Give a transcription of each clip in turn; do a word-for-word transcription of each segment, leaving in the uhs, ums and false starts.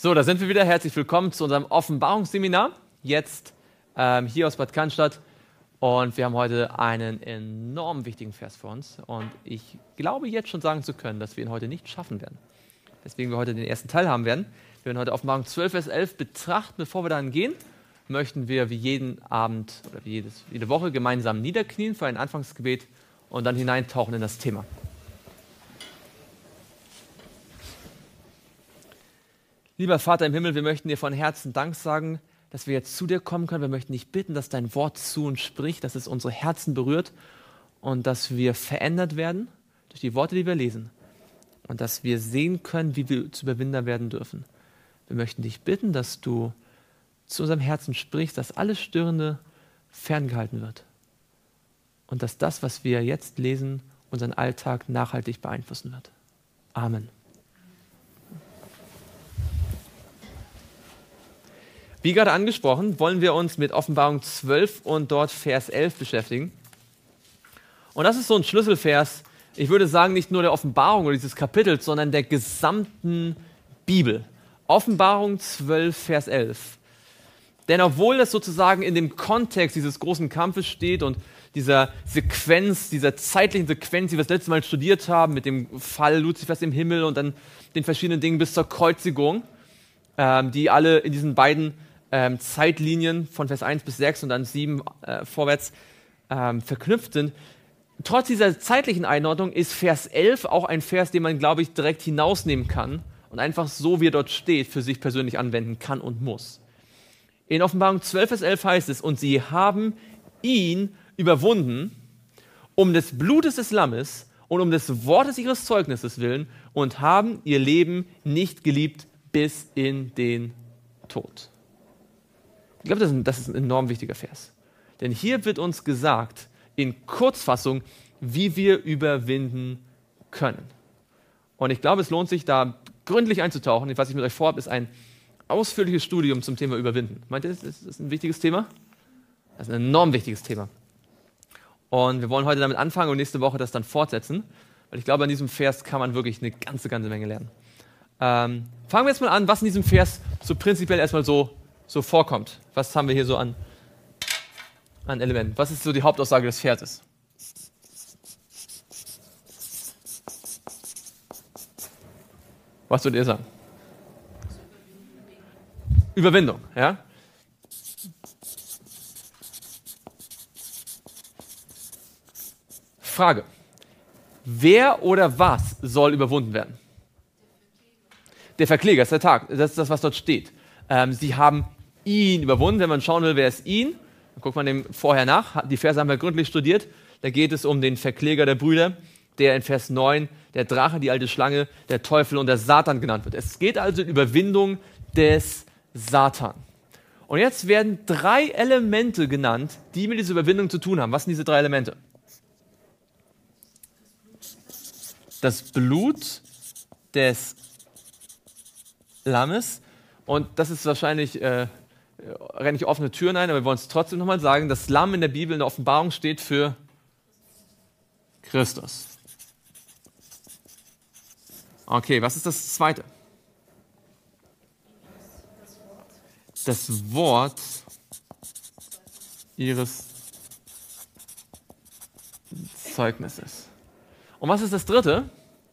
So, da sind wir wieder. Herzlich willkommen zu unserem Offenbarungsseminar. Jetzt ähm, hier aus Bad Cannstatt. Und wir haben heute einen enorm wichtigen Vers für uns. Und ich glaube jetzt schon sagen zu können, dass wir ihn heute nicht schaffen werden. Deswegen wir heute den ersten Teil haben werden. Wir werden heute Offenbarung zwölf, Vers elf betrachten. Bevor wir dahin gehen, möchten wir wie jeden Abend oder wie jedes, jede Woche gemeinsam niederknien für ein Anfangsgebet und dann hineintauchen in das Thema. Lieber Vater im Himmel, wir möchten dir von Herzen Dank sagen, dass wir jetzt zu dir kommen können. Wir möchten dich bitten, dass dein Wort zu uns spricht, dass es unsere Herzen berührt und dass wir verändert werden durch die Worte, die wir lesen. Und dass wir sehen können, wie wir zu Überwinder werden dürfen. Wir möchten dich bitten, dass du zu unserem Herzen sprichst, dass alles Störende ferngehalten wird. Und dass das, was wir jetzt lesen, unseren Alltag nachhaltig beeinflussen wird. Amen. Wie gerade angesprochen, wollen wir uns mit Offenbarung zwölf und dort Vers elf beschäftigen. Und das ist so ein Schlüsselvers, ich würde sagen, nicht nur der Offenbarung oder dieses Kapitels, sondern der gesamten Bibel. Offenbarung zwölf, Vers elf. Denn obwohl das sozusagen in dem Kontext dieses großen Kampfes steht und dieser Sequenz, dieser zeitlichen Sequenz, die wir das letzte Mal studiert haben, mit dem Fall Luzifers im Himmel und dann den verschiedenen Dingen bis zur Kreuzigung, ähm, die alle in diesen beiden ähm, Zeitlinien von Vers eins bis sechs und dann sieben äh, vorwärts ähm, verknüpft sind. Trotz dieser zeitlichen Einordnung ist Vers elf auch ein Vers, den man, glaube ich, direkt hinausnehmen kann und einfach so, wie er dort steht, für sich persönlich anwenden kann und muss. In Offenbarung zwölf, Vers elf heißt es, und sie haben ihn überwunden, um des Blutes des Lammes und um des Wortes ihres Zeugnisses willen und haben ihr Leben nicht geliebt bis in den Tod. Ich glaube, das ist ein, das ist ein enorm wichtiger Vers. Denn hier wird uns gesagt, in Kurzfassung, wie wir überwinden können. Und ich glaube, es lohnt sich, da gründlich einzutauchen. Was ich mit euch vorhabe, ist ein ausführliches Studium zum Thema Überwinden. Meint ihr, das ist ein wichtiges Thema? Das ist ein enorm wichtiges Thema. Und wir wollen heute damit anfangen und nächste Woche das dann fortsetzen. Weil ich glaube, an diesem Vers kann man wirklich eine ganze, ganze Menge lernen. Ähm, fangen wir jetzt mal an, was in diesem Vers so prinzipiell erstmal so, so vorkommt. Was haben wir hier so an, an Elementen? Was ist so die Hauptaussage des Verses? Was würdet ihr sagen? Überwindung, ja? Frage. Wer oder was soll überwunden werden? Der Verkläger, ist der Tag, das ist das, was dort steht. Ähm, sie haben ihn überwunden. Wenn man schauen will, wer ist ihn, dann guckt man dem vorher nach. Die Verse haben wir gründlich studiert. Da geht es um den Verkläger der Brüder, der in Vers neun, der Drache, die alte Schlange, der Teufel und der Satan genannt wird. Es geht also um Überwindung des Satan. Und jetzt werden drei Elemente genannt, die mit dieser Überwindung zu tun haben. Was sind diese drei Elemente? Das Blut des Lammes. Und das ist wahrscheinlich, äh, renne ich offene Türen ein, aber wir wollen es trotzdem nochmal sagen, das Lamm in der Bibel, in der Offenbarung steht für Christus. Okay, was ist das Zweite? Das Wort ihres Zeugnisses. Und was ist das Dritte?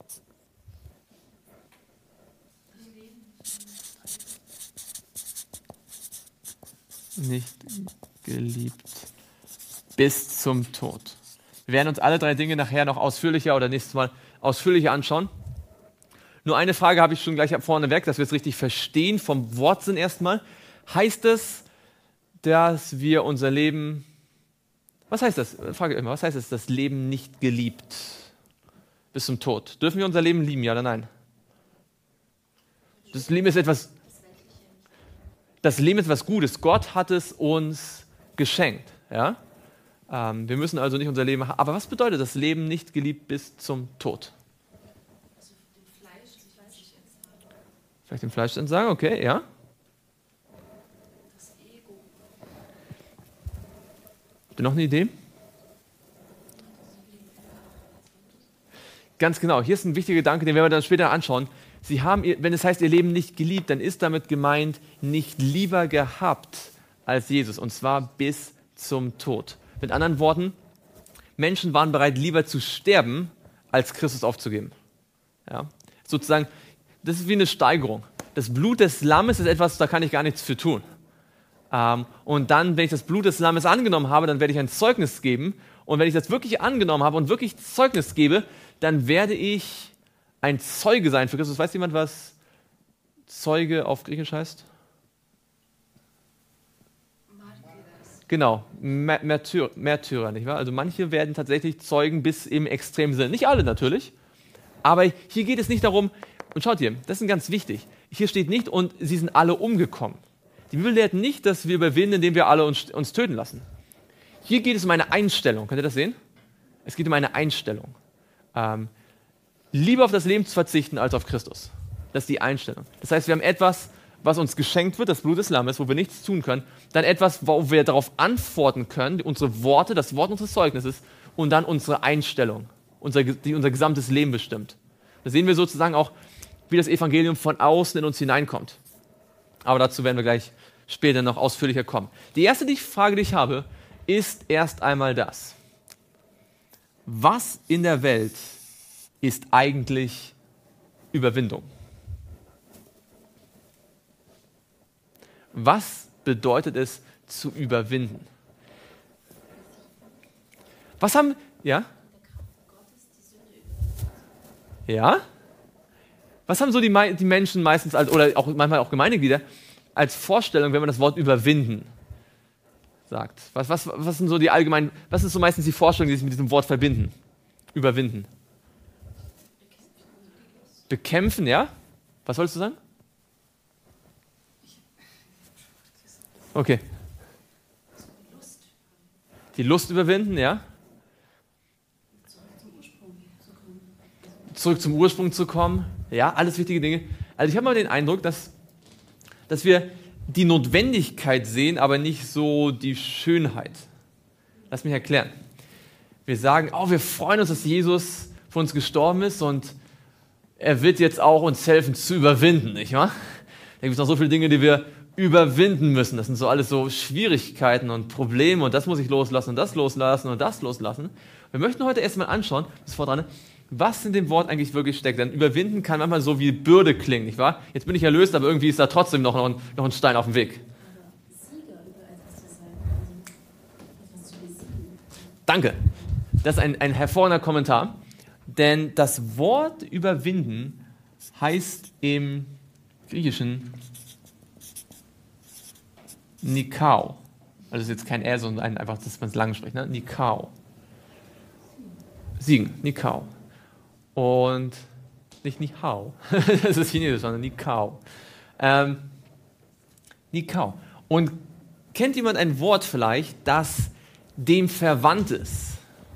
Nicht geliebt bis zum Tod. Wir werden uns alle drei Dinge nachher noch ausführlicher oder nächstes Mal ausführlicher anschauen. Nur eine Frage habe ich schon gleich vorneweg, dass wir es richtig verstehen, vom Wortsinn erstmal. Heißt es, dass wir unser Leben, was heißt das? Frage immer, was heißt es, das Leben nicht geliebt bis zum Tod? Dürfen wir unser Leben lieben, ja oder nein? Das Leben ist etwas, das Leben ist etwas Gutes. Gott hat es uns geschenkt. Ja? Ähm, wir müssen also nicht unser Leben haben. Aber was bedeutet das Leben nicht geliebt bis zum Tod? Also dem Fleisch, ich weiß nicht entsagen. Vielleicht dem Fleisch entsagen, okay, ja. Das Ego. Habt ihr noch eine Idee? Ganz genau, hier ist ein wichtiger Gedanke, den werden wir dann später anschauen. Sie haben, ihr, wenn es heißt, ihr Leben nicht geliebt, dann ist damit gemeint, nicht lieber gehabt als Jesus. Und zwar bis zum Tod. Mit anderen Worten, Menschen waren bereit, lieber zu sterben, als Christus aufzugeben. Ja? Sozusagen, das ist wie eine Steigerung. Das Blut des Lammes ist etwas, da kann ich gar nichts für tun. Ähm, und dann, wenn ich das Blut des Lammes angenommen habe, dann werde ich ein Zeugnis geben. Und wenn ich das wirklich angenommen habe und wirklich Zeugnis gebe, dann werde ich ein Zeuge sein für Christus. Weiß jemand, was Zeuge auf Griechisch heißt? Genau, Märtyr, Märtyrer, nicht wahr? Also manche werden tatsächlich Zeugen bis im extremen Sinne. Nicht alle natürlich, aber hier geht es nicht darum, und schaut hier, das ist ganz wichtig, hier steht nicht, und sie sind alle umgekommen. Die Bibel lehrt nicht, dass wir überwinden, indem wir alle uns, uns töten lassen. Hier geht es um eine Einstellung, könnt ihr das sehen? Es geht um eine Einstellung. Ähm, lieber auf das Leben zu verzichten, als auf Christus. Das ist die Einstellung. Das heißt, wir haben etwas, was uns geschenkt wird, das Blut des Lammes, wo wir nichts tun können, dann etwas, wo wir darauf antworten können, unsere Worte, das Wort unseres Zeugnisses und dann unsere Einstellung, unser, die unser gesamtes Leben bestimmt. Da sehen wir sozusagen auch, wie das Evangelium von außen in uns hineinkommt. Aber dazu werden wir gleich später noch ausführlicher kommen. Die erste die Frage, die ich habe, ist erst einmal das. Was in der Welt ist eigentlich Überwindung? Was bedeutet es, zu überwinden? Was haben, ja? Ja? Was haben so die, die Menschen meistens, als, oder auch manchmal auch Gemeindeglieder, als Vorstellung, wenn man das Wort überwinden sagt? Was, was, was sind so die allgemeinen, was ist so meistens die Vorstellung, die sich mit diesem Wort verbinden? Überwinden. Bekämpfen, ja? Was sollst du sagen? Okay. Die Lust überwinden, ja? Zurück zum Ursprung zu kommen. Ja, alles wichtige Dinge. Also ich habe mal den Eindruck, dass, dass wir die Notwendigkeit sehen, aber nicht so die Schönheit. Lass mich erklären. Wir sagen, oh, wir freuen uns, dass Jesus für uns gestorben ist und er wird jetzt auch uns helfen zu überwinden, nicht wahr? Da gibt es noch so viele Dinge, die wir überwinden müssen. Das sind so alles so Schwierigkeiten und Probleme und das muss ich loslassen und das loslassen und das loslassen. Wir möchten heute erstmal anschauen, bis vor dran, was in dem Wort eigentlich wirklich steckt. Denn überwinden kann manchmal so wie Bürde klingen, nicht wahr? Jetzt bin ich erlöst, aber irgendwie ist da trotzdem noch ein, noch ein Stein auf dem Weg. Danke. Das ist ein, ein hervorragender Kommentar. Denn das Wort überwinden heißt im Griechischen Nikao. Also das ist jetzt kein R, sondern einfach, dass man es lang spricht. Ne? Nikao. Siegen, Nikao. Und nicht Nihao. Das ist Chinesisch, sondern Nikao. Ähm, Nikao. Und kennt jemand ein Wort vielleicht, das dem verwandt ist?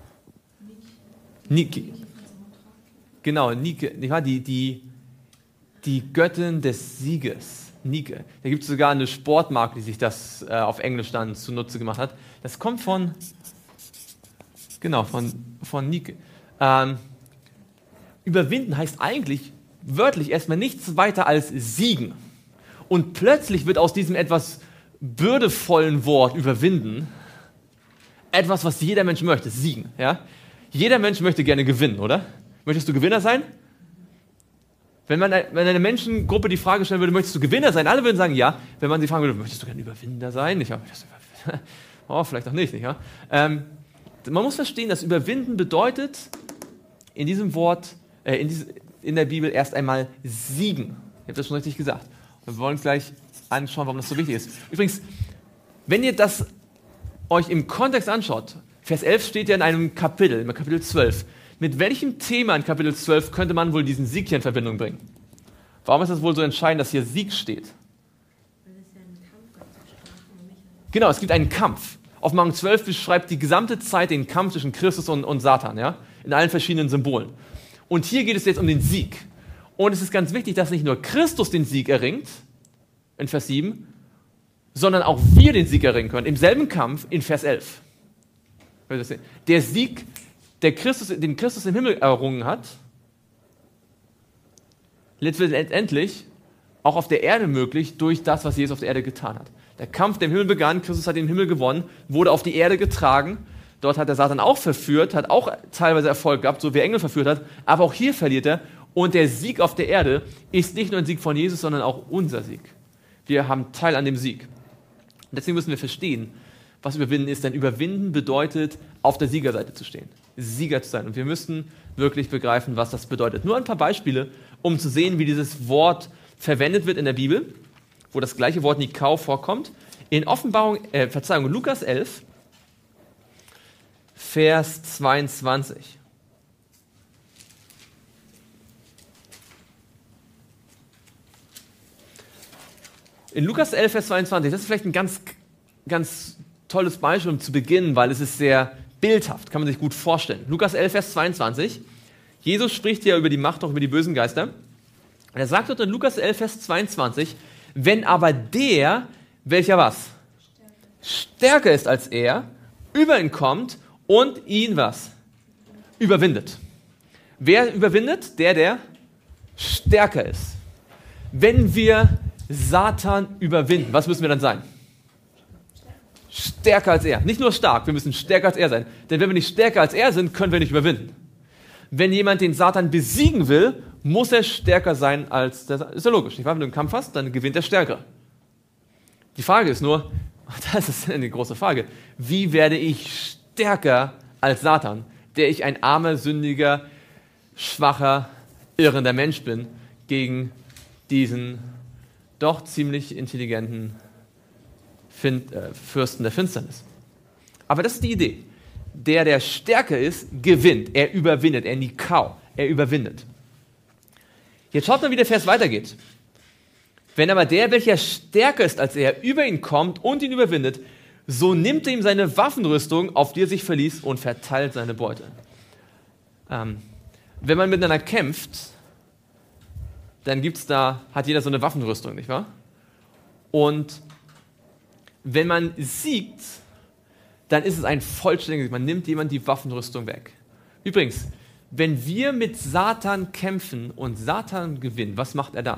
Nike. Genau, Nike, nicht wahr? Die, die, die Göttin des Sieges. Nike. Da gibt es sogar eine Sportmarke, die sich das äh, auf Englisch dann zunutze gemacht hat. Das kommt von, genau, von, von Nike. Ähm, überwinden heißt eigentlich wörtlich erstmal nichts weiter als siegen. Und plötzlich wird aus diesem etwas bürdevollen Wort überwinden etwas, was jeder Mensch möchte, siegen. Ja? Jeder Mensch möchte gerne gewinnen, oder? Möchtest du Gewinner sein? Wenn man wenn eine Menschengruppe die Frage stellen würde, möchtest du Gewinner sein? Alle würden sagen, ja. Wenn man sie fragen würde, möchtest du gerne Überwinder sein? Ich, oh, vielleicht auch nicht. nicht ja? ähm, man muss verstehen, dass Überwinden bedeutet in diesem Wort, äh, in, diese, in der Bibel erst einmal siegen. Ich habe das schon richtig gesagt. Wir wollen gleich anschauen, warum das so wichtig ist. Übrigens, wenn ihr das euch im Kontext anschaut, Vers elf steht ja in einem Kapitel, im Kapitel zwölf. Mit welchem Thema in Kapitel zwölf könnte man wohl diesen Sieg hier in Verbindung bringen? Warum ist es wohl so entscheidend, dass hier Sieg steht? Genau, es gibt einen Kampf. Offenbarung zwölf beschreibt die gesamte Zeit den Kampf zwischen Christus und, und Satan, ja? In allen verschiedenen Symbolen. Und hier geht es jetzt um den Sieg. Und es ist ganz wichtig, dass nicht nur Christus den Sieg erringt, in Vers sieben, sondern auch wir den Sieg erringen können, im selben Kampf in Vers elf. Der Sieg, der Christus, den Christus im Himmel errungen hat, letztendlich auch auf der Erde möglich durch das, was Jesus auf der Erde getan hat. Der Kampf, der im Himmel begann, Christus hat den Himmel gewonnen, wurde auf die Erde getragen. Dort hat der Satan auch verführt, hat auch teilweise Erfolg gehabt, so wie er Engel verführt hat. Aber auch hier verliert er. Und der Sieg auf der Erde ist nicht nur ein Sieg von Jesus, sondern auch unser Sieg. Wir haben Teil an dem Sieg. Und deswegen müssen wir verstehen, was Überwinden ist. Denn Überwinden bedeutet, auf der Siegerseite zu stehen. Sieger zu sein. Und wir müssen wirklich begreifen, was das bedeutet. Nur ein paar Beispiele, um zu sehen, wie dieses Wort verwendet wird in der Bibel, wo das gleiche Wort Nikao vorkommt. In Offenbarung, äh, Verzeihung, Lukas elf, Vers zweiundzwanzig. In Lukas elf, Vers zweiundzwanzig, das ist vielleicht ein ganz, ganz tolles Beispiel, um zu beginnen, weil es ist sehr bildhaft, kann man sich gut vorstellen. Lukas elf, Vers zweiundzwanzig, Jesus spricht ja über die Macht, auch über die bösen Geister. Und er sagt dort in Lukas elf, Vers zweiundzwanzig, wenn aber der, welcher was? Stärker ist als er, über ihn kommt und ihn was? Überwindet. Wer überwindet? Der, der stärker ist. Wenn wir Satan überwinden, was müssen wir dann sein? Stärker als er. Nicht nur stark, wir müssen stärker als er sein. Denn wenn wir nicht stärker als er sind, können wir nicht überwinden. Wenn jemand den Satan besiegen will, muss er stärker sein als der Satan. Ist ja logisch, nicht wahr? Wenn du einen Kampf hast, dann gewinnt der Stärkere. Die Frage ist nur, das ist eine große Frage, wie werde ich stärker als Satan, der ich ein armer, sündiger, schwacher, irrender Mensch bin, gegen diesen doch ziemlich intelligenten Fürsten der Finsternis. Aber das ist die Idee. Der, der stärker ist, gewinnt. Er überwindet. Er Nikao. Er überwindet. Jetzt schaut mal, wie der Vers weitergeht. Wenn aber der, welcher stärker ist als er, über ihn kommt und ihn überwindet, so nimmt er ihm seine Waffenrüstung, auf die er sich verließ, und verteilt seine Beute. Ähm, wenn man miteinander kämpft, dann gibt's da, hat jeder so eine Waffenrüstung, nicht wahr? Und wenn man siegt, dann ist es ein vollständiges, man nimmt jemand die Waffenrüstung weg. Übrigens, wenn wir mit Satan kämpfen und Satan gewinnt, was macht er dann?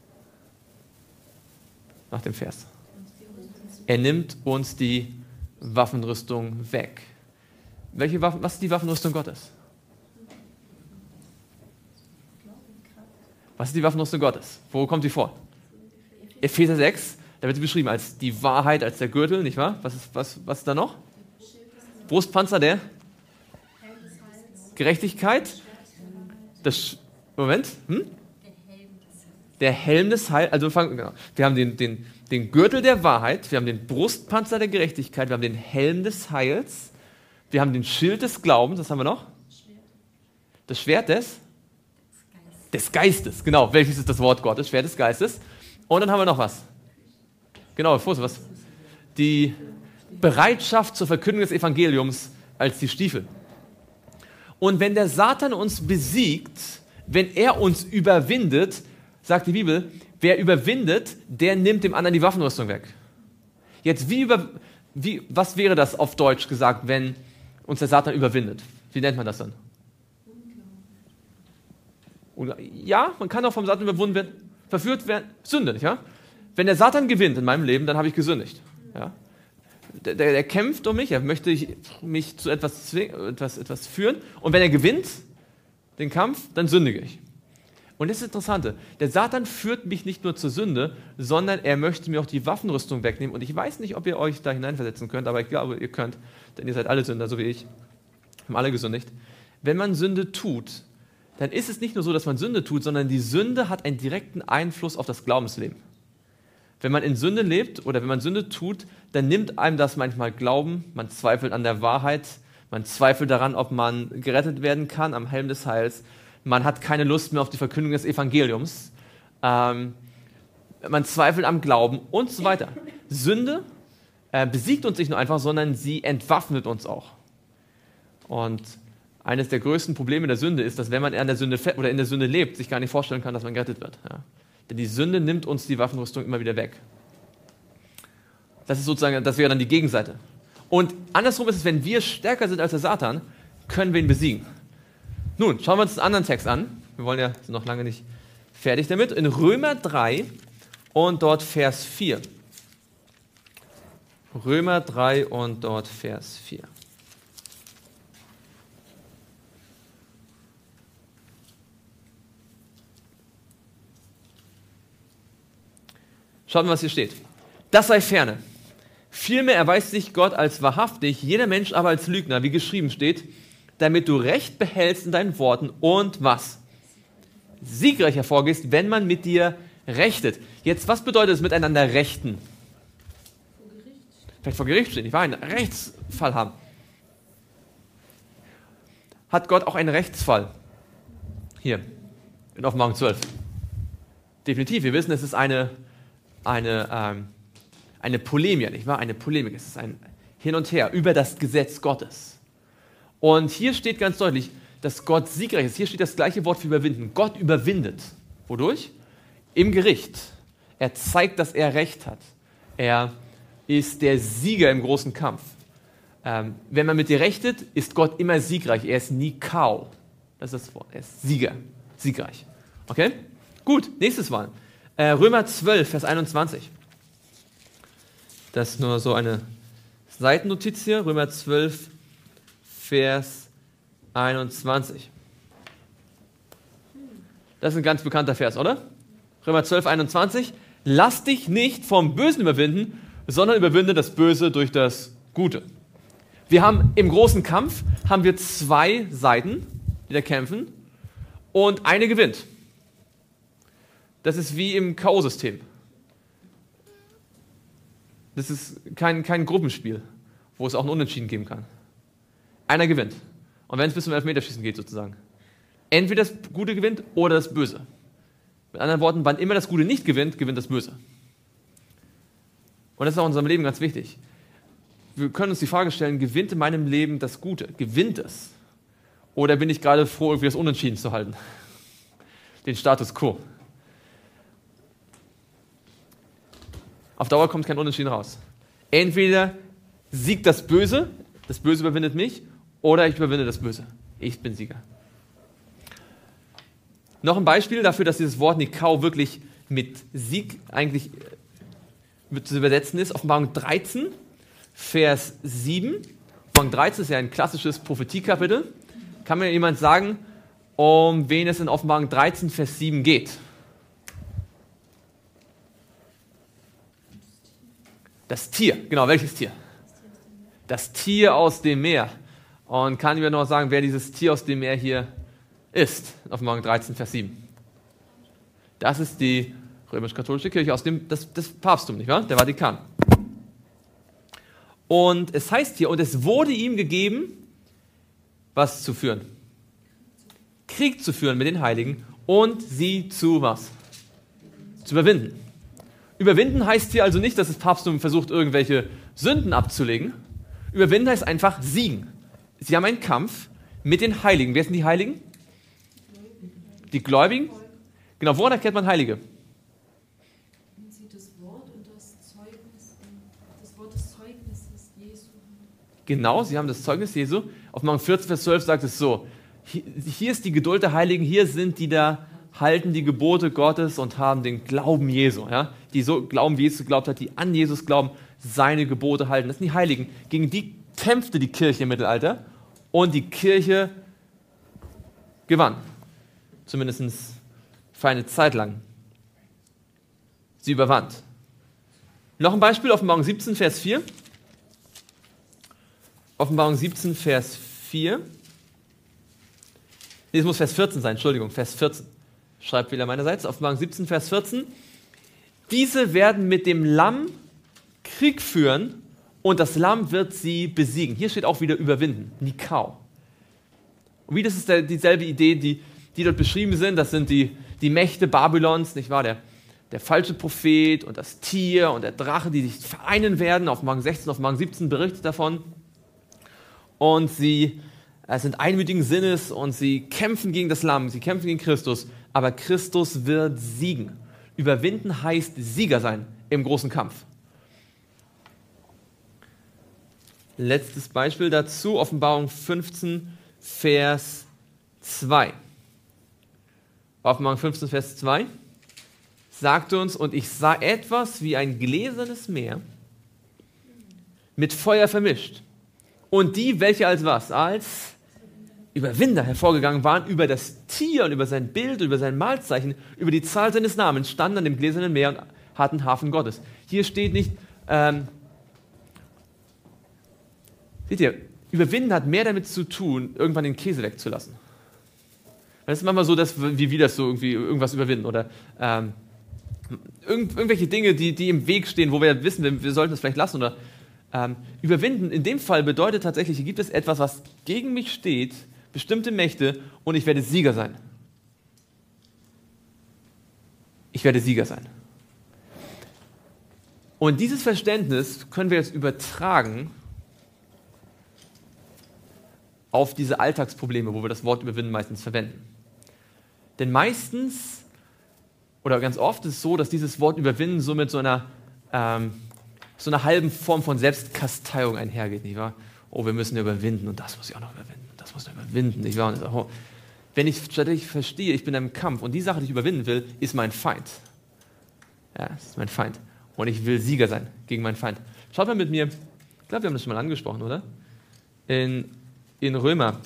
Nach dem Vers. Er nimmt uns die Waffenrüstung weg. Welche Waffen, was ist die Waffenrüstung Gottes? Was ist die Waffenrüstung Gottes? Wo kommt sie vor? Epheser sechs, da wird sie beschrieben als die Wahrheit, als der Gürtel, nicht wahr? Was ist, was, was ist da noch? Brustpanzer der Gerechtigkeit. Das, Moment. Hm? Der Helm des Heils. Also wir, fangen, genau. wir haben den, den, den Gürtel der Wahrheit, wir haben den Brustpanzer der Gerechtigkeit, wir haben den Helm des Heils, wir haben den Schild des Glaubens, was haben wir noch? Das Schwert des? Des Geistes, genau. Welches ist das Wort Gottes? Schwert des Geistes. Und dann haben wir noch was. Genau, was? Die Bereitschaft zur Verkündung des Evangeliums als die Stiefel. Und wenn der Satan uns besiegt, wenn er uns überwindet, sagt die Bibel, wer überwindet, der nimmt dem anderen die Waffenrüstung weg. Jetzt, wie über, wie, was wäre das auf Deutsch gesagt, wenn uns der Satan überwindet? Wie nennt man das dann? Ja, man kann auch vom Satan überwunden werden, verführt werden, Sünde, nicht wahr? Wenn der Satan gewinnt in meinem Leben, dann habe ich gesündigt. Ja? Der, der, der kämpft um mich, er möchte ich, mich zu etwas, etwas, etwas führen. Und wenn er gewinnt, den Kampf, dann sündige ich. Und das ist das Interessante, der Satan führt mich nicht nur zur Sünde, sondern er möchte mir auch die Waffenrüstung wegnehmen. Und ich weiß nicht, ob ihr euch da hineinversetzen könnt, aber ich glaube, ihr könnt, denn ihr seid alle Sünder, so wie ich, haben alle gesündigt. Wenn man Sünde tut, dann ist es nicht nur so, dass man Sünde tut, sondern die Sünde hat einen direkten Einfluss auf das Glaubensleben. Wenn man in Sünde lebt oder wenn man Sünde tut, dann nimmt einem das manchmal Glauben, man zweifelt an der Wahrheit, man zweifelt daran, ob man gerettet werden kann, am Helm des Heils, man hat keine Lust mehr auf die Verkündung des Evangeliums, ähm, man zweifelt am Glauben und so weiter. Sünde äh, besiegt uns nicht nur einfach, sondern sie entwaffnet uns auch. Und eines der größten Probleme der Sünde ist, dass wenn man an der Sünde oder in der Sünde lebt, sich gar nicht vorstellen kann, dass man gerettet wird. Ja. Denn die Sünde nimmt uns die Waffenrüstung immer wieder weg. Das ist sozusagen, das wäre dann die Gegenseite. Und andersrum ist es, wenn wir stärker sind als der Satan, können wir ihn besiegen. Nun, schauen wir uns einen anderen Text an. Wir wollen ja sind noch lange nicht fertig damit. In Römer drei und dort Vers vier. Römer drei und dort Vers vier. Schaut mal, was hier steht. Das sei ferne. Vielmehr erweist sich Gott als wahrhaftig, jeder Mensch aber als Lügner, wie geschrieben steht, damit du Recht behältst in deinen Worten und was? Siegreich hervorgehst, wenn man mit dir rechtet. Jetzt, was bedeutet es miteinander rechten? Vor Gericht. Vielleicht vor Gericht stehen, nicht wahr? Einen Rechtsfall haben. Hat Gott auch einen Rechtsfall? Hier, in Offenbarung zwölf. Definitiv, wir wissen, es ist eine, eine, ähm, eine Polemik, nicht wahr? Eine Polemik, es ist ein Hin und Her über das Gesetz Gottes. Und hier steht ganz deutlich, dass Gott siegreich ist. Hier steht das gleiche Wort für überwinden. Gott überwindet. Wodurch? Im Gericht. Er zeigt, dass er Recht hat. Er ist der Sieger im großen Kampf. Ähm, wenn man mit dir rechtet, ist Gott immer siegreich. Er ist nie Kau. Das ist das Wort. Er ist Sieger. Siegreich. Okay? Gut, nächstes Mal. Äh, Römer zwölf, Vers einundzwanzig. Das ist nur so eine Seitennotiz hier. Römer zwölf, Vers einundzwanzig. Das ist ein ganz bekannter Vers, oder? Römer zwölf, einundzwanzig. Lass dich nicht vom Bösen überwinden, sondern überwinde das Böse durch das Gute. Wir haben im großen Kampf haben wir zwei Seiten, die da kämpfen, und eine gewinnt. Das ist wie im K O-System. Das ist kein, kein Gruppenspiel, wo es auch ein Unentschieden geben kann. Einer gewinnt. Und wenn es bis zum Elfmeterschießen geht, sozusagen. Entweder das Gute gewinnt oder das Böse. Mit anderen Worten, wann immer das Gute nicht gewinnt, gewinnt das Böse. Und das ist auch in unserem Leben ganz wichtig. Wir können uns die Frage stellen, gewinnt in meinem Leben das Gute? Gewinnt es? Oder bin ich gerade froh, irgendwie das Unentschieden zu halten? Den Status quo. Auf Dauer kommt kein Unentschieden raus. Entweder siegt das Böse, das Böse überwindet mich, oder ich überwinde das Böse. Ich bin Sieger. Noch ein Beispiel dafür, dass dieses Wort Nikau wirklich mit Sieg eigentlich zu übersetzen ist. Offenbarung dreizehn, Vers sieben. Offenbarung dreizehn ist ja ein klassisches Prophetie-Kapitel. Kann mir jemand sagen, um wen es in Offenbarung dreizehn, Vers sieben geht? Das Tier, genau, welches Tier? Das Tier aus dem Meer. Und kann ich mir noch sagen, wer dieses Tier aus dem Meer hier ist? Offenbarung dreizehn, Vers sieben. Das ist die römisch-katholische Kirche, aus dem das, das Papsttum, nicht wahr? Der Vatikan. Und es heißt hier, und es wurde ihm gegeben, was zu führen? Krieg zu führen mit den Heiligen und sie zu was? Zu überwinden. Überwinden heißt hier also nicht, dass das Papsttum versucht, irgendwelche Sünden abzulegen. Überwinden heißt einfach siegen. Sie haben einen Kampf mit den Heiligen. Wer sind die Heiligen? Die Gläubigen? Genau, woran erkennt man Heilige? Man sieht das Wort und das Zeugnis, das Wort des Zeugnisses Jesu. Genau, sie haben das Zeugnis Jesu. Auf Offenbarung vierzehn, Vers zwölf sagt es so: Hier, hier ist die Geduld der Heiligen, hier sind die da, halten die Gebote Gottes und haben den Glauben Jesu. Ja? Die so glauben, wie Jesus geglaubt hat, die an Jesus glauben, seine Gebote halten. Das sind die Heiligen. Gegen die kämpfte die Kirche im Mittelalter und die Kirche gewann. Zumindest für eine Zeit lang. Sie überwand. Noch ein Beispiel, Offenbarung siebzehn, Vers vier. Offenbarung siebzehn, Vers vier. Nee, es muss Vers vierzehn sein, Entschuldigung, Vers vierzehn. Schreibfehler meinerseits. Offenbarung siebzehn, Vers vierzehn. Diese werden mit dem Lamm Krieg führen und das Lamm wird sie besiegen. Hier steht auch wieder überwinden, Nikau. Und wie das ist der, dieselbe Idee, die, die dort beschrieben sind. Das sind die, die Mächte Babylons, nicht wahr? Der, der falsche Prophet und das Tier und der Drache, die sich vereinen werden. Auf Offenbarung sechzehn, auf Offenbarung siebzehn berichtet davon. Und sie äh, sind einmütigen Sinnes und sie kämpfen gegen das Lamm, sie kämpfen gegen Christus. Aber Christus wird siegen. Überwinden heißt Sieger sein im großen Kampf. Letztes Beispiel dazu, Offenbarung fünfzehn, Vers zwei. Offenbarung fünfzehn, Vers zwei, sagte uns, und ich sah etwas wie ein gläsernes Meer mit Feuer vermischt. Und die, welche als was? Als Überwinder hervorgegangen waren, über das Tier und über sein Bild, über sein Malzeichen, über die Zahl seines Namens, standen an dem gläsernen Meer und hatten Hafen Gottes. Hier steht nicht, ähm, seht ihr, Überwinden hat mehr damit zu tun, irgendwann den Käse wegzulassen. Das ist manchmal so, dass wie wir das so irgendwie irgendwas überwinden oder ähm, irgend, irgendwelche Dinge, die, die im Weg stehen, wo wir wissen, wir, wir sollten es vielleicht lassen oder ähm, überwinden. In dem Fall bedeutet tatsächlich, hier gibt es etwas, was gegen mich steht, bestimmte Mächte, und ich werde Sieger sein. Ich werde Sieger sein. Und dieses Verständnis können wir jetzt übertragen auf diese Alltagsprobleme, wo wir das Wort überwinden meistens verwenden. Denn meistens oder ganz oft ist es so, dass dieses Wort überwinden so mit so einer, ähm, so einer halben Form von Selbstkasteiung einhergeht, nicht wahr? Oh, wir müssen überwinden und das muss ich auch noch überwinden, das muss ich überwinden, nicht wahr? Und so, oh. Wenn ich stattdessen verstehe, ich bin in einem Kampf und die Sache, die ich überwinden will, ist mein Feind. Ja, das ist mein Feind. Und ich will Sieger sein gegen meinen Feind. Schaut mal mit mir, ich glaube, wir haben das schon mal angesprochen, oder? In, in Römer.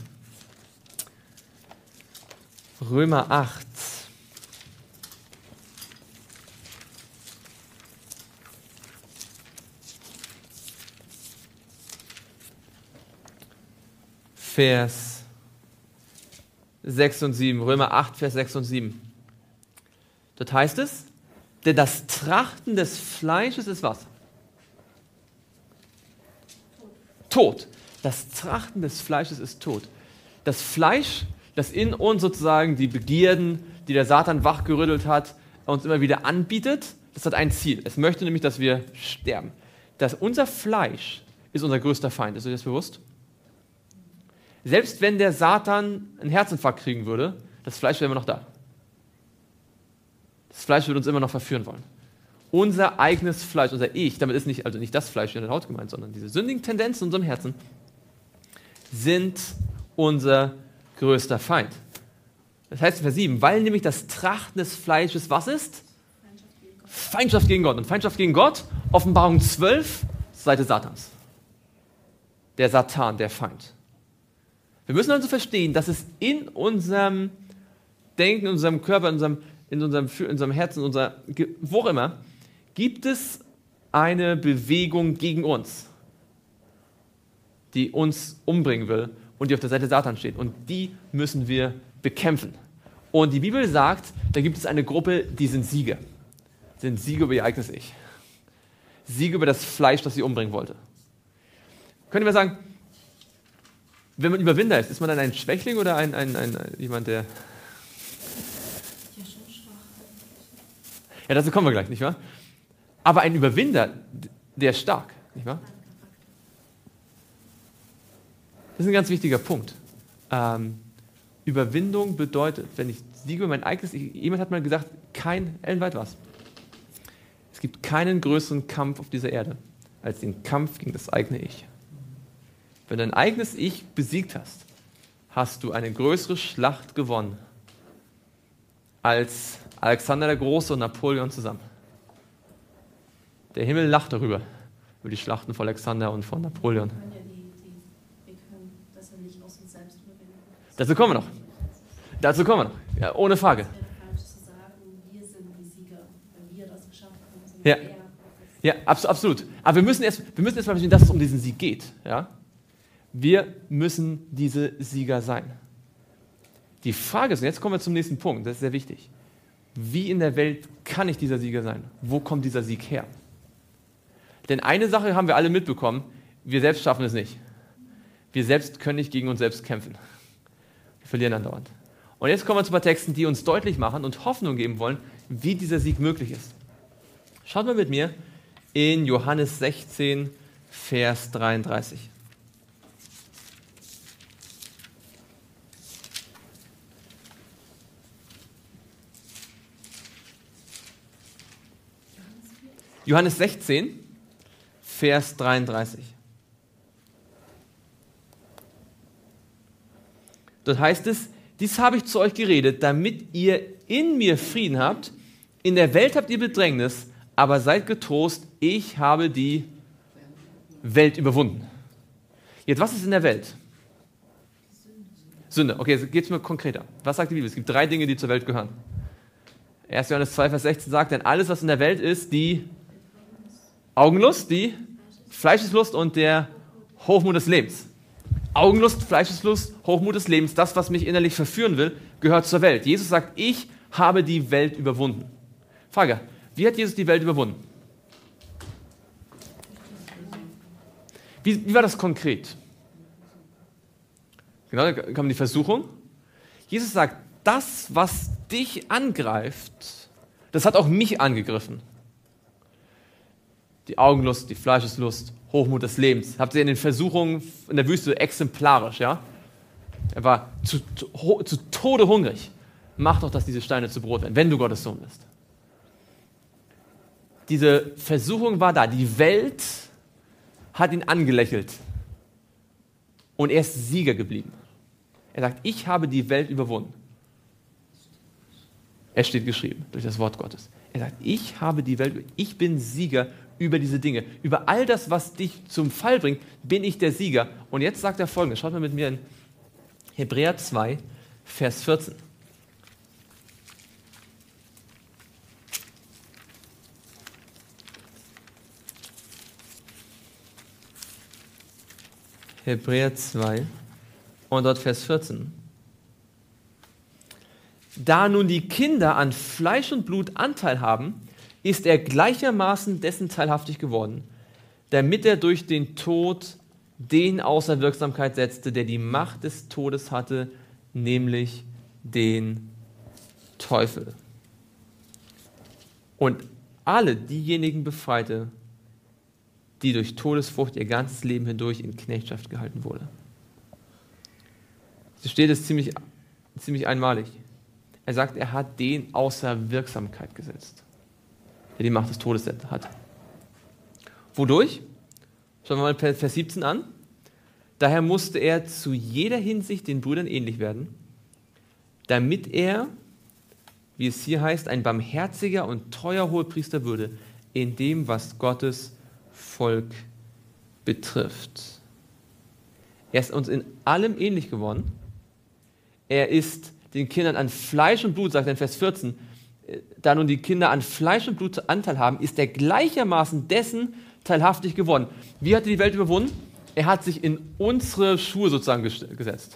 Römer acht. Vers sechs und sieben. Römer acht, Vers sechs und sieben. Dort heißt es, denn das Trachten des Fleisches ist was? Tod. Das Trachten des Fleisches ist Tod. Das Fleisch, das in uns sozusagen die Begierden, die der Satan wachgerüttelt hat, uns immer wieder anbietet, das hat ein Ziel. Es möchte nämlich, dass wir sterben. Das, unser Fleisch ist unser größter Feind. Ist euch das bewusst? Selbst wenn der Satan einen Herzinfarkt kriegen würde, das Fleisch wäre immer noch da. Das Fleisch würde uns immer noch verführen wollen. Unser eigenes Fleisch, unser Ich, damit ist nicht, also nicht das Fleisch in der Haut gemeint, sondern diese sündigen Tendenzen in unserem Herzen, sind unser größter Feind. Das heißt in Vers sieben, weil nämlich das Trachten des Fleisches was ist? Feindschaft gegen Gott. Feindschaft gegen Gott. Und Feindschaft gegen Gott, Offenbarung zwölf, Seite Satans. Der Satan, der Feind. Wir müssen also verstehen, dass es in unserem Denken, in unserem Körper, in unserem, in unserem, in unserem Herzen, in unser, wo auch immer, gibt es eine Bewegung gegen uns, die uns umbringen will und die auf der Seite Satans steht. Und die müssen wir bekämpfen. Und die Bibel sagt, da gibt es eine Gruppe, die sind Sieger. Sind Sieger über ihr eigenes Ich. Sieger über das Fleisch, das sie umbringen wollte. Können wir sagen, wenn man Überwinder ist, ist man dann ein Schwächling oder ein, ein, ein, ein jemand, der... Ja, schon schwach. Ja, dazu kommen wir gleich, nicht wahr? Aber ein Überwinder, der ist stark, nicht wahr? Das ist ein ganz wichtiger Punkt. Ähm, Überwindung bedeutet, wenn ich siege über mein eigenes... Jemand hat mal gesagt, kein... Ellen White war's. Es gibt keinen größeren Kampf auf dieser Erde, als den Kampf gegen das eigene Ich. Wenn du dein eigenes Ich besiegt hast, hast du eine größere Schlacht gewonnen als Alexander der Große und Napoleon zusammen. Der Himmel lacht darüber, über die Schlachten von Alexander und von Napoleon. Wir können ja die, die, wir können das ja nicht aus uns selbst überwinden. Dazu kommen wir noch. Dazu kommen wir noch. Ja, ohne Frage. Es wäre falsch zu sagen, wir sind die Sieger, wenn wir das geschafft haben. Sind Ja. wir Ja, abs- absolut. Aber wir müssen erst, wir müssen erst mal verstehen, dass es um diesen Sieg geht. Ja? Wir müssen diese Sieger sein. Die Frage ist, und jetzt kommen wir zum nächsten Punkt, das ist sehr wichtig. Wie in der Welt kann ich dieser Sieger sein? Wo kommt dieser Sieg her? Denn eine Sache haben wir alle mitbekommen, wir selbst schaffen es nicht. Wir selbst können nicht gegen uns selbst kämpfen. Wir verlieren andauernd. Und jetzt kommen wir zu ein paar Texten, die uns deutlich machen und Hoffnung geben wollen, wie dieser Sieg möglich ist. Schaut mal mit mir in Johannes sechzehn, Vers dreiunddreißig. Johannes sechzehn, Vers dreiunddreißig. Dort heißt es, Dies habe ich zu euch geredet, damit ihr in mir Frieden habt. In der Welt habt ihr Bedrängnis, aber seid getrost, ich habe die Welt überwunden. Jetzt, was ist in der Welt? Sünde. Okay, jetzt geht es mir konkreter. Was sagt die Bibel? Es gibt drei Dinge, die zur Welt gehören. erster Johannes zwei, Vers sechzehn sagt, denn alles, was in der Welt ist, die Augenlust, die Fleischeslust und der Hochmut des Lebens. Augenlust, Fleischeslust, Hochmut des Lebens, das, was mich innerlich verführen will, gehört zur Welt. Jesus sagt, ich habe die Welt überwunden. Frage, wie hat Jesus die Welt überwunden? Wie, wie war das konkret? Genau, da kam die Versuchung. Jesus sagt, das, was dich angreift, das hat auch mich angegriffen. Die Augenlust, die Fleischeslust, Hochmut des Lebens. Habt ihr in den Versuchungen in der Wüste exemplarisch, ja? Er war zu, zu, zu Tode hungrig. Mach doch, dass diese Steine zu Brot werden, wenn du Gottes Sohn bist. Diese Versuchung war da. Die Welt hat ihn angelächelt. Und er ist Sieger geblieben. Er sagt, ich habe die Welt überwunden. Es steht geschrieben durch das Wort Gottes. Er sagt, ich habe die Welt, ich bin Sieger über diese Dinge. Über all das, was dich zum Fall bringt, bin ich der Sieger. Und jetzt sagt er Folgendes. Schaut mal mit mir in Hebräer zwei, Vers vierzehn. Hebräer zwei und dort Vers vierzehn. Da nun die Kinder an Fleisch und Blut Anteil haben, ist er gleichermaßen dessen teilhaftig geworden, damit er durch den Tod den außer Wirksamkeit setzte, der die Macht des Todes hatte, nämlich den Teufel. Und alle diejenigen befreite, die durch Todesfurcht ihr ganzes Leben hindurch in Knechtschaft gehalten wurde. So steht es ziemlich, ziemlich einmalig. Er sagt, er hat den außer Wirksamkeit gesetzt, der die Macht des Todes hat. Wodurch? Schauen wir mal Vers siebzehn an. Daher musste er zu jeder Hinsicht den Brüdern ähnlich werden, damit er, wie es hier heißt, ein barmherziger und treuer Hohepriester würde, in dem, was Gottes Volk betrifft. Er ist uns in allem ähnlich geworden. Er ist den Kindern an Fleisch und Blut, sagt er in Vers vierzehn, da nun die Kinder an Fleisch und Blut Anteil haben, ist er gleichermaßen dessen teilhaftig geworden. Wie hat er die Welt überwunden? Er hat sich in unsere Schuhe sozusagen gesetzt.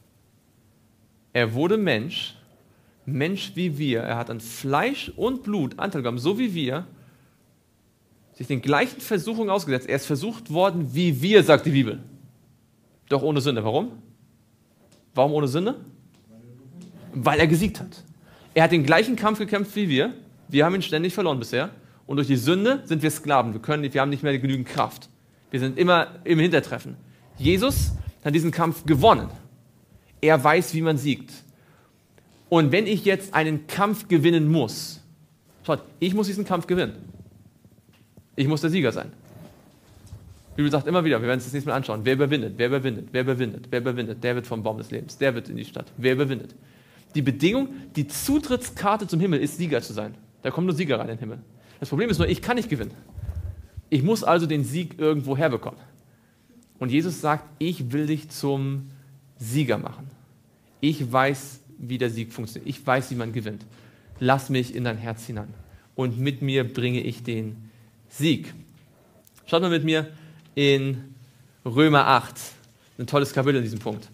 Er wurde Mensch, Mensch wie wir. Er hat an Fleisch und Blut Anteil gehabt, so wie wir, sich den gleichen Versuchungen ausgesetzt. Er ist versucht worden wie wir, sagt die Bibel. Doch ohne Sünde. Warum? Warum ohne Sünde? Weil er gesiegt hat. Er hat den gleichen Kampf gekämpft wie wir. Wir haben ihn ständig verloren bisher. Und durch die Sünde sind wir Sklaven. Wir, können, wir haben nicht mehr genügend Kraft. Wir sind immer im Hintertreffen. Jesus hat diesen Kampf gewonnen. Er weiß, wie man siegt. Und wenn ich jetzt einen Kampf gewinnen muss, schaut, ich muss diesen Kampf gewinnen. Ich muss der Sieger sein. Die Bibel sagt immer wieder, wir werden es das nächste Mal anschauen, wer überwindet, wer überwindet, wer überwindet, wer überwindet, der wird vom Baum des Lebens, der wird in die Stadt, wer überwindet. Die Bedingung, die Zutrittskarte zum Himmel ist, Sieger zu sein. Da kommen nur Sieger rein in den Himmel. Das Problem ist nur, ich kann nicht gewinnen. Ich muss also den Sieg irgendwo herbekommen. Und Jesus sagt, ich will dich zum Sieger machen. Ich weiß, wie der Sieg funktioniert. Ich weiß, wie man gewinnt. Lass mich in dein Herz hinein. Und mit mir bringe ich den Sieg. Schaut mal mit mir in Römer acht. Ein tolles Kapitel in diesem Punkt.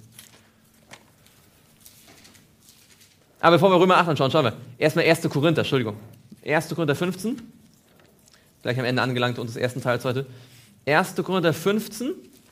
Aber bevor wir Römer acht anschauen, schauen wir. Erstmal erster Korinther, Entschuldigung. erster Korinther fünfzehn. Gleich am Ende angelangt unseres ersten Teils heute. erster Korinther fünfzehn.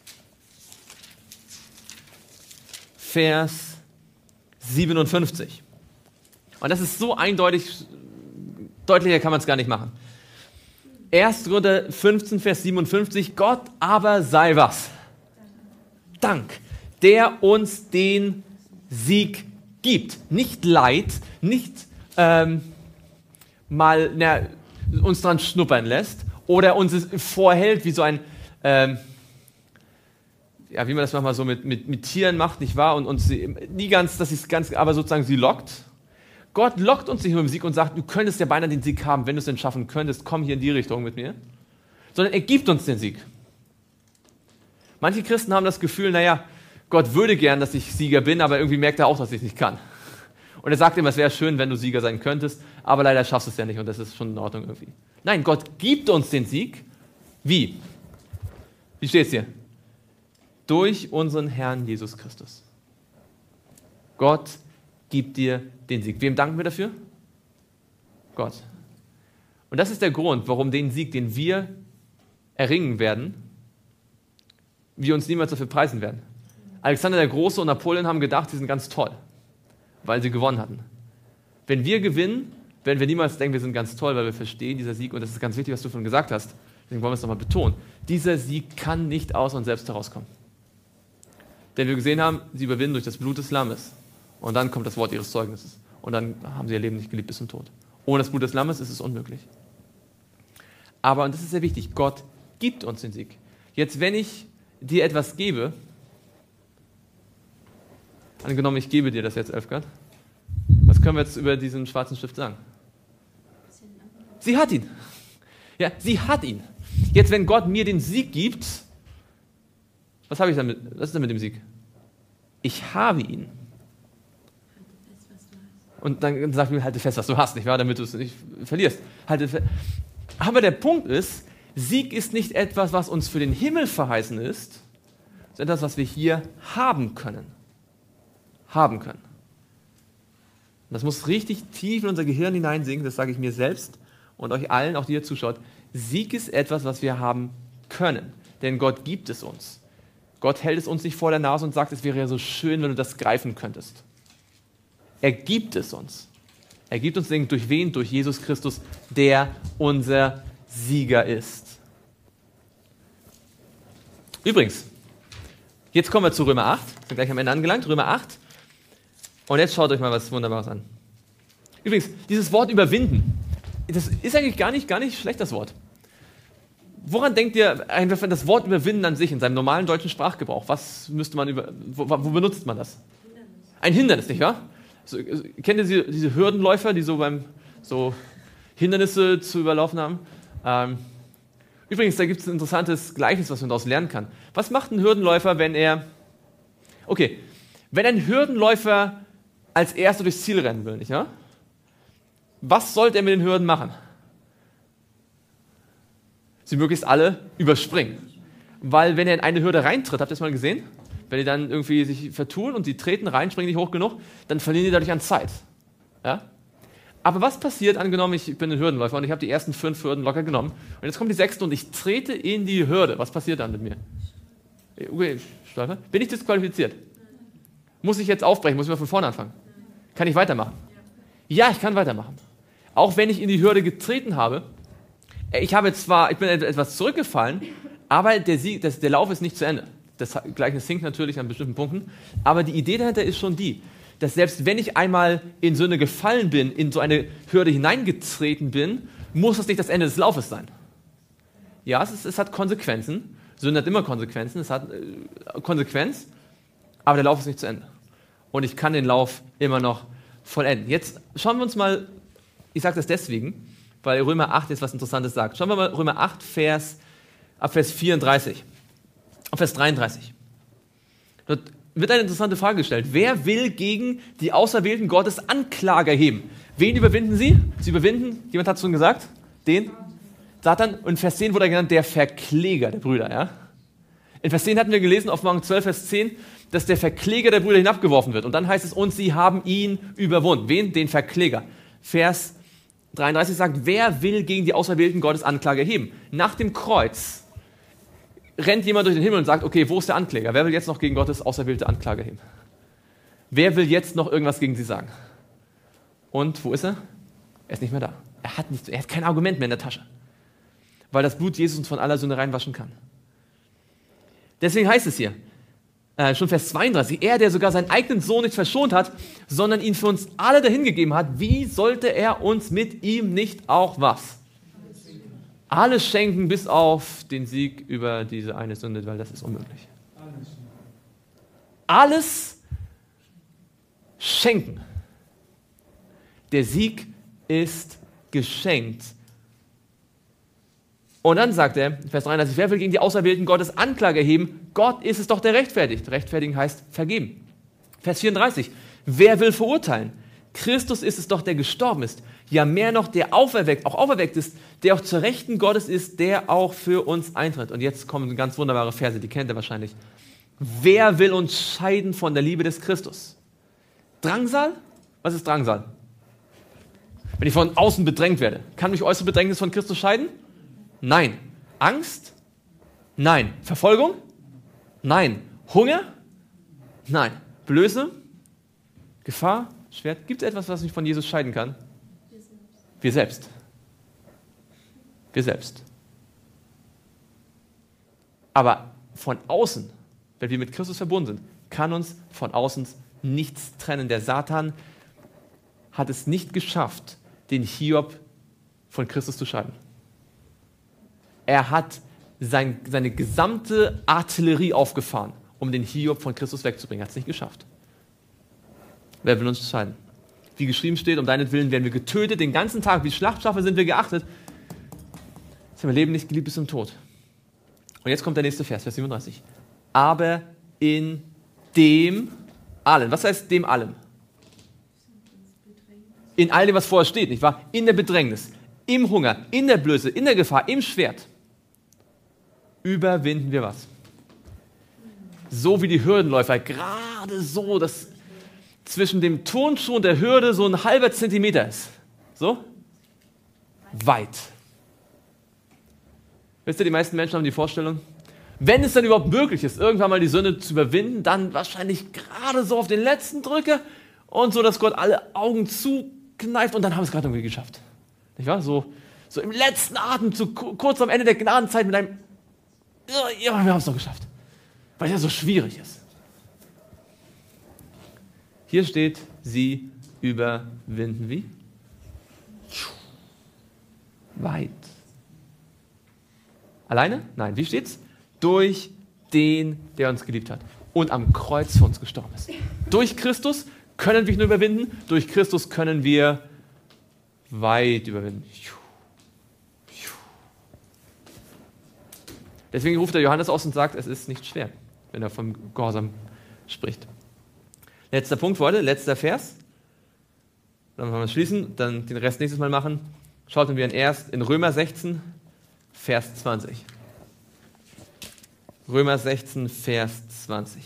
Vers siebenundfünfzig. Und das ist so eindeutig, deutlicher kann man es gar nicht machen. erster Korinther fünfzehn, Vers siebenundfünfzig. Gott aber sei was? Dank, der uns den Sieg gibt. Nicht Leid, nicht ähm, mal na, uns dran schnuppern lässt oder uns es vorhält wie so ein, ähm, ja, wie man das manchmal so mit, mit, mit Tieren macht, nicht wahr? Und, und sie, nie ganz, dass sie es ganz, aber sozusagen sie lockt. Gott lockt uns nicht nur im Sieg und sagt, du könntest ja beinahe den Sieg haben, wenn du es denn schaffen könntest, komm hier in die Richtung mit mir. Sondern er gibt uns den Sieg. Manche Christen haben das Gefühl, naja, Gott würde gern, dass ich Sieger bin, aber irgendwie merkt er auch, dass ich es nicht kann. Und er sagt immer, es wäre schön, wenn du Sieger sein könntest, aber leider schaffst du es ja nicht und das ist schon in Ordnung irgendwie. Nein, Gott gibt uns den Sieg. Wie? Wie steht es hier? Durch unseren Herrn Jesus Christus. Gott gibt dir den Sieg. Wem danken wir dafür? Gott. Und das ist der Grund, warum den Sieg, den wir erringen werden, wir uns niemals dafür preisen werden. Alexander der Große und Napoleon haben gedacht, sie sind ganz toll, weil sie gewonnen hatten. Wenn wir gewinnen, werden wir niemals denken, wir sind ganz toll, weil wir verstehen, dieser Sieg, und das ist ganz wichtig, was du vorhin gesagt hast, deswegen wollen wir es nochmal betonen, dieser Sieg kann nicht aus uns selbst herauskommen. Denn wir gesehen haben, sie überwinden durch das Blut des Lammes. Und dann kommt das Wort ihres Zeugnisses. Und dann haben sie ihr Leben nicht geliebt bis zum Tod. Ohne das Blut des Lammes ist es unmöglich. Aber, und das ist sehr wichtig, Gott gibt uns den Sieg. Jetzt, wenn ich dir etwas gebe, angenommen, ich gebe dir das jetzt, Elfgard, was können wir jetzt über diesen schwarzen Stift sagen? Sie hat ihn. Ja, sie hat ihn. Jetzt, wenn Gott mir den Sieg gibt, was habe ich damit? Was ist denn mit dem Sieg? Ich habe ihn. Und dann sagt mir, halte fest, was du hast, nicht wahr? Damit du es nicht verlierst. Halte fest. Aber der Punkt ist, Sieg ist nicht etwas, was uns für den Himmel verheißen ist, sondern etwas, was wir hier haben können. Haben können. Und das muss richtig tief in unser Gehirn hineinsinken, das sage ich mir selbst und euch allen, auch die ihr zuschaut. Sieg ist etwas, was wir haben können, denn Gott gibt es uns. Gott hält es uns nicht vor der Nase und sagt, es wäre ja so schön, wenn du das greifen könntest. Er gibt es uns. Er gibt uns den, durch wen? Durch Jesus Christus, der unser Sieger ist. Übrigens, jetzt kommen wir zu Römer acht. Wir sind gleich am Ende angelangt. Römer acht. Und jetzt schaut euch mal was Wunderbares an. Übrigens, dieses Wort überwinden, das ist eigentlich gar nicht, gar nicht schlecht, das Wort. Woran denkt ihr, das Wort überwinden an sich in seinem normalen deutschen Sprachgebrauch? Was müsste man über, wo, wo benutzt man das? Ein Hindernis, nicht wahr? So, kennt ihr diese, diese Hürdenläufer, die so beim so Hindernisse zu überlaufen haben? Ähm, übrigens, da gibt es ein interessantes Gleichnis, was man daraus lernen kann. Was macht ein Hürdenläufer, wenn er... Okay, wenn ein Hürdenläufer als Erster durchs Ziel rennen will, nicht wahr? Was sollte er mit den Hürden machen? Sie möglichst alle überspringen. Weil wenn er in eine Hürde reintritt, habt ihr das mal gesehen? Wenn die dann irgendwie sich vertun und sie treten rein, springen nicht hoch genug, dann verlieren die dadurch an Zeit. Ja? Aber was passiert, angenommen, ich bin ein Hürdenläufer und ich habe die ersten fünf Hürden locker genommen und jetzt kommt die sechste und ich trete in die Hürde. Was passiert dann mit mir? Okay, bin ich disqualifiziert? Muss ich jetzt aufbrechen? Muss ich mal von vorne anfangen? Kann ich weitermachen? Ja, ich kann weitermachen. Auch wenn ich in die Hürde getreten habe, ich habe zwar, ich bin etwas zurückgefallen, aber der, Sieg, das, der Lauf ist nicht zu Ende. Das Gleichnis hinkt natürlich an bestimmten Punkten, aber die Idee dahinter ist schon die, dass selbst wenn ich einmal in Sünde gefallen bin, in so eine Hürde hineingetreten bin, muss das nicht das Ende des Laufes sein. Ja, es, ist, es hat Konsequenzen. Sünde hat immer Konsequenzen. Es hat äh, Konsequenz, aber der Lauf ist nicht zu Ende. Und ich kann den Lauf immer noch vollenden. Jetzt schauen wir uns mal, ich sage das deswegen, weil Römer acht jetzt was Interessantes sagt. Schauen wir mal Römer acht, Vers, ab Vers vierunddreißig. Ab Vers dreiunddreißig. Dort wird eine interessante Frage gestellt. Wer will gegen die Auserwählten Gottes Anklage erheben? Wen überwinden sie? Sie überwinden, jemand hat es schon gesagt, den Satan. Und in Vers zehn wurde er genannt, der Verkläger der Brüder. Ja? In Vers zehn hatten wir gelesen, Offenbarung zwölf, Vers zehn, dass der Verkläger der Brüder hinabgeworfen wird. Und dann heißt es, und sie haben ihn überwunden. Wen? Den Verkläger. Vers dreiunddreißig sagt, wer will gegen die Auserwählten Gottes Anklage erheben? Nach dem Kreuz rennt jemand durch den Himmel und sagt, okay, wo ist der Ankläger? Wer will jetzt noch gegen Gottes auserwählte Anklage erheben? Wer will jetzt noch irgendwas gegen sie sagen? Und wo ist er? Er ist nicht mehr da. Er hat, nicht, er hat kein Argument mehr in der Tasche. Weil das Blut Jesus uns von aller Sünde reinwaschen kann. Deswegen heißt es hier, äh, schon Vers zweiunddreißig, er, der sogar seinen eigenen Sohn nicht verschont hat, sondern ihn für uns alle dahingegeben hat, wie sollte er uns mit ihm nicht auch was? Alles schenken, bis auf den Sieg über diese eine Sünde, weil das ist unmöglich. alles schenken. Der Sieg ist geschenkt. Und dann sagt er, Vers dreiunddreißig, wer will gegen die Auserwählten Gottes Anklage erheben? Gott ist es doch, der rechtfertigt. Rechtfertigen heißt vergeben. Vers vierunddreißig, wer will verurteilen? Christus ist es doch, der gestorben ist. Ja, mehr noch, der auferweckt, auch auferweckt ist, der auch zur Rechten Gottes ist, der auch für uns eintritt. Und jetzt kommen ganz wunderbare Verse, die kennt ihr wahrscheinlich. Wer will uns scheiden von der Liebe des Christus? Drangsal? Was ist Drangsal? Wenn ich von außen bedrängt werde. Kann mich äußere Bedrängnis von Christus scheiden? Nein. Angst? Nein. Verfolgung? Nein. Hunger? Nein. Blöße? Gefahr? Schwert? Gibt es etwas, was mich von Jesus scheiden kann? Wir selbst. Wir selbst. Aber von außen, wenn wir mit Christus verbunden sind, kann uns von außen nichts trennen. Der Satan hat es nicht geschafft, den Hiob von Christus zu scheiden. Er hat sein, seine gesamte Artillerie aufgefahren, um den Hiob von Christus wegzubringen. Er hat es nicht geschafft. Wer will uns scheiden? Wie geschrieben steht, um deinetwillen werden wir getötet, den ganzen Tag, wie Schlachtschafe sind wir geachtet. Das haben wir Leben nicht geliebt bis zum Tod. Und jetzt kommt der nächste Vers, Vers siebenunddreißig. Aber in dem allen. Was heißt dem allem? In all dem, was vorher steht, nicht wahr? In der Bedrängnis, im Hunger, in der Blöße, in der Gefahr, im Schwert. Überwinden wir was? So wie die Hürdenläufer, gerade so, dass zwischen dem Turnschuh und der Hürde so ein halber Zentimeter ist. So? Weit. Wisst ihr, die meisten Menschen haben die Vorstellung, wenn es dann überhaupt möglich ist, irgendwann mal die Sünde zu überwinden, dann wahrscheinlich gerade so auf den letzten Drücker und so, dass Gott alle Augen zukneift und dann haben wir es gerade irgendwie geschafft. Nicht wahr? So, so im letzten Atemzug, kurz am Ende der Gnadenzeit mit einem, ja, wir haben es doch geschafft. Weil es ja so schwierig ist. Hier steht, sie überwinden wie? Weit. Alleine? Nein, wie steht's? Durch den, der uns geliebt hat und am Kreuz für uns gestorben ist. Durch Christus können wir nicht nur überwinden, durch Christus können wir weit überwinden. Deswegen ruft der Johannes aus und sagt, es ist nicht schwer, wenn er vom Gehorsam spricht. Letzter Punkt für heute, letzter Vers. Dann wollen wir schließen, dann den Rest nächstes Mal machen. Schauten wir erst in Römer sechzehn, Vers zwanzig. Römer sechzehn, Vers zwanzig.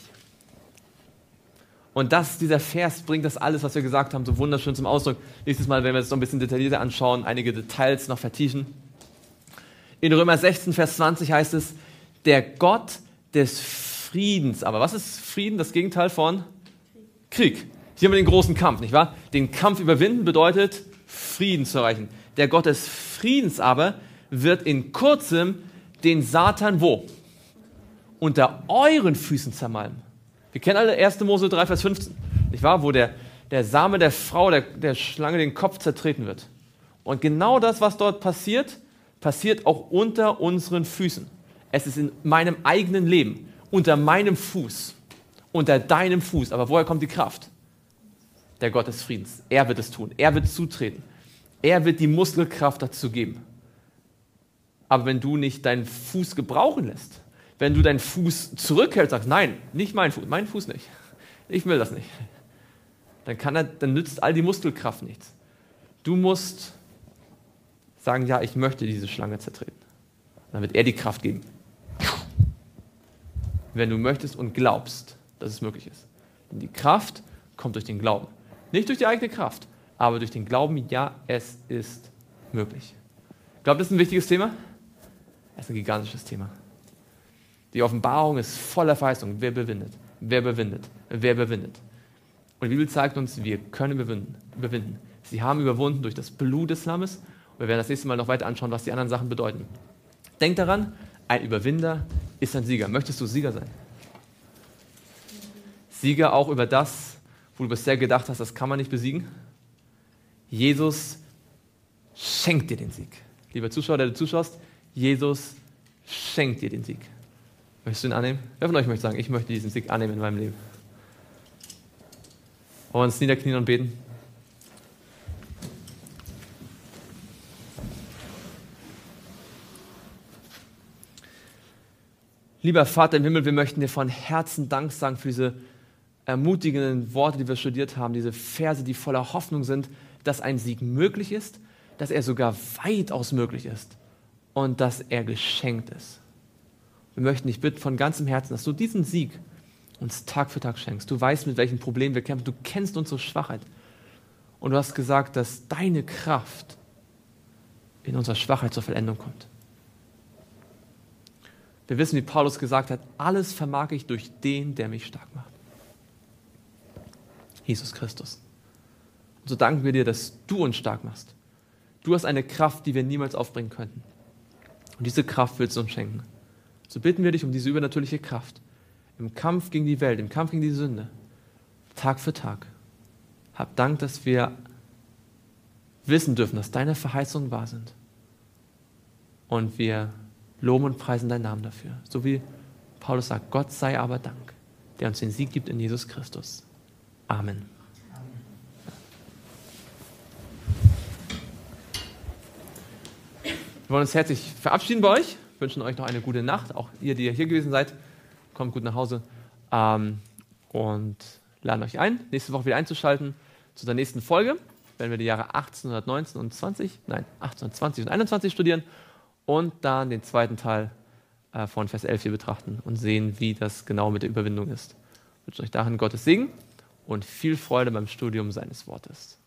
Und das, dieser Vers bringt das alles, was wir gesagt haben, so wunderschön zum Ausdruck. Nächstes Mal werden wir es noch ein bisschen detaillierter anschauen, einige Details noch vertiefen. In Römer sechzehn, Vers zwanzig heißt es, der Gott des Friedens. Aber was ist Frieden? Das Gegenteil von Krieg. Hier haben wir den großen Kampf, nicht wahr? Den Kampf überwinden bedeutet, Frieden zu erreichen. Der Gott des Friedens aber wird in kurzem den Satan wo? Unter euren Füßen zermalmen. Wir kennen alle erste Mose drei, Vers fünfzehn, nicht wahr? Wo der, der Same der Frau, der, der Schlange, den Kopf zertreten wird. Und genau das, was dort passiert, passiert auch unter unseren Füßen. Es ist in meinem eigenen Leben, unter meinem Fuß, unter deinem Fuß. Aber woher kommt die Kraft? Der Gott des Friedens. Er wird es tun. Er wird zutreten. Er wird die Muskelkraft dazu geben. Aber wenn du nicht deinen Fuß gebrauchen lässt, wenn du deinen Fuß zurückhältst, sagst, nein, nicht mein Fuß, mein Fuß nicht, ich will das nicht, dann, kann er, dann nützt all die Muskelkraft nichts. Du musst sagen, ja, ich möchte diese Schlange zertreten. Dann wird er die Kraft geben. Wenn du möchtest und glaubst, dass es möglich ist. Denn die Kraft kommt durch den Glauben. Nicht durch die eigene Kraft, aber durch den Glauben, ja, es ist möglich. Ich glaube, das ist ein wichtiges Thema. Es ist ein gigantisches Thema. Die Offenbarung ist voller Verheißung. Wer bewindet? Wer bewindet? Wer bewindet? Und die Bibel zeigt uns, wir können überwinden. überwinden. Sie haben überwunden durch das Blut des Lammes. Und wir werden das nächste Mal noch weiter anschauen, was die anderen Sachen bedeuten. Denk daran, ein Überwinder ist ein Sieger. Möchtest du Sieger sein? Sieger auch über das, wo du bisher gedacht hast, das kann man nicht besiegen. Jesus schenkt dir den Sieg. Lieber Zuschauer, der du zuschaust, Jesus schenkt dir den Sieg. Möchtest du ihn annehmen? Wer von euch möchte sagen, ich möchte diesen Sieg annehmen in meinem Leben? Wollen wir uns niederknien und beten? Lieber Vater im Himmel, wir möchten dir von Herzen Dank sagen für diese ermutigenden Worte, die wir studiert haben, diese Verse, die voller Hoffnung sind, dass ein Sieg möglich ist, dass er sogar weitaus möglich ist und dass er geschenkt ist. Wir möchten dich bitten von ganzem Herzen, dass du diesen Sieg uns Tag für Tag schenkst. Du weißt, mit welchen Problemen wir kämpfen. Du kennst unsere Schwachheit. Und du hast gesagt, dass deine Kraft in unserer Schwachheit zur Vollendung kommt. Wir wissen, wie Paulus gesagt hat, alles vermag ich durch den, der mich stark macht. Jesus Christus. Und so danken wir dir, dass du uns stark machst. Du hast eine Kraft, die wir niemals aufbringen könnten. Und diese Kraft willst du uns schenken. So bitten wir dich um diese übernatürliche Kraft im Kampf gegen die Welt, im Kampf gegen die Sünde, Tag für Tag. Hab Dank, dass wir wissen dürfen, dass deine Verheißungen wahr sind. Und wir loben und preisen deinen Namen dafür. So wie Paulus sagt, Gott sei aber Dank, der uns den Sieg gibt in Jesus Christus. Amen. Wir wollen uns herzlich verabschieden bei euch, wünschen euch noch eine gute Nacht. Auch ihr, die ihr hier gewesen seid, kommt gut nach Hause ähm, und laden euch ein, nächste Woche wieder einzuschalten zu der nächsten Folge, wenn wir die Jahre achtzehnhundertneunzehn und zwanzig, nein, achtzehnhundertzwanzig und einundzwanzig studieren und dann den zweiten Teil äh, von Vers elf hier betrachten und sehen, wie das genau mit der Überwindung ist. Ich wünsche euch darin Gottes Segen und viel Freude beim Studium seines Wortes.